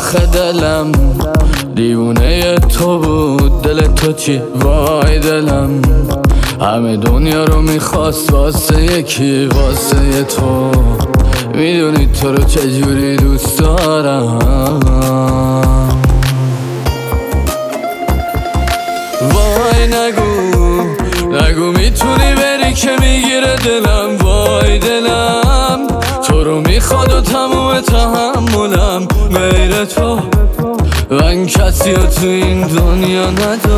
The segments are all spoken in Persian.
آخه دلم دیوونه تو بود، دل تو چی؟ وای دلم همه دنیا رو میخواست واسه یکی، واسه تو. میدونی تو رو چجوری دوست دارم. وای نگو میتونی بری که میگیره دلم. وای دلم تو رو میخواد و تموم تحملم غیر تو، من کسی رو تو این دنیا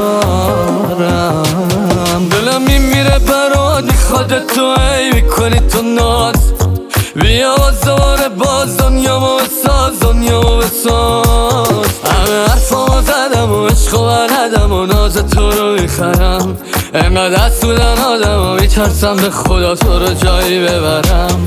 ندارم. دلم میمیره برات، میخواد تو ای میکنی تو ناز. بیا دوباره باز دنیامو بساز، دنیامو بساز. همه حرفامو زدم و عشق و بلدم و ناز تو رو میخرم. انقدر دست بودن آدم و میترسم به خدا تو رو جایی ببرم.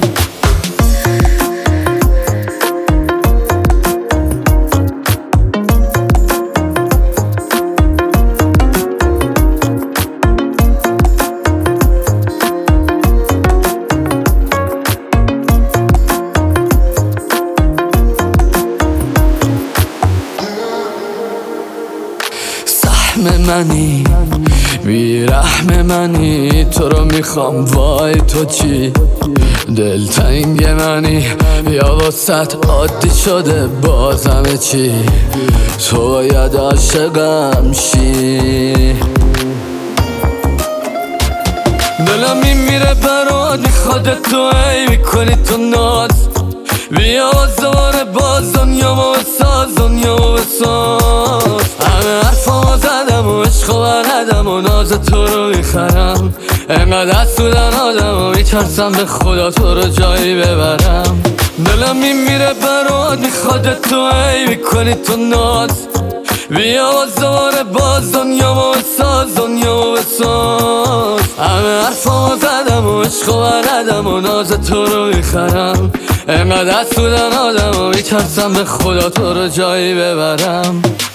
منی بیرحم منی، تو رو میخوام. وای تو چی؟ دلتنگ منی یا واسط عادی شده بازم چی؟ تو باید عاشقم شی. دلم میمیره برات، میخواد تو ای میکنی تو ناز. بیا دوباره باز دنیامو بساز، دنیامو بساز. همه حرفامو زدم و عشق و بلدم و ناز تو رو میخرم. انقدر دست بودن آدم و میترسم به خدا تو رو جایی ببرم. دلم میمیره برات، میخواد تو ای میکنی تو ناز. بیا دوباره باز دنیامو بساز، دنیامو بساز. همه حرفامو زدم و عشق و بلدم و ناز تو رو میخرم. انقدر دست بودن آدم و میترسم به خدا تو رو جایی ببرم.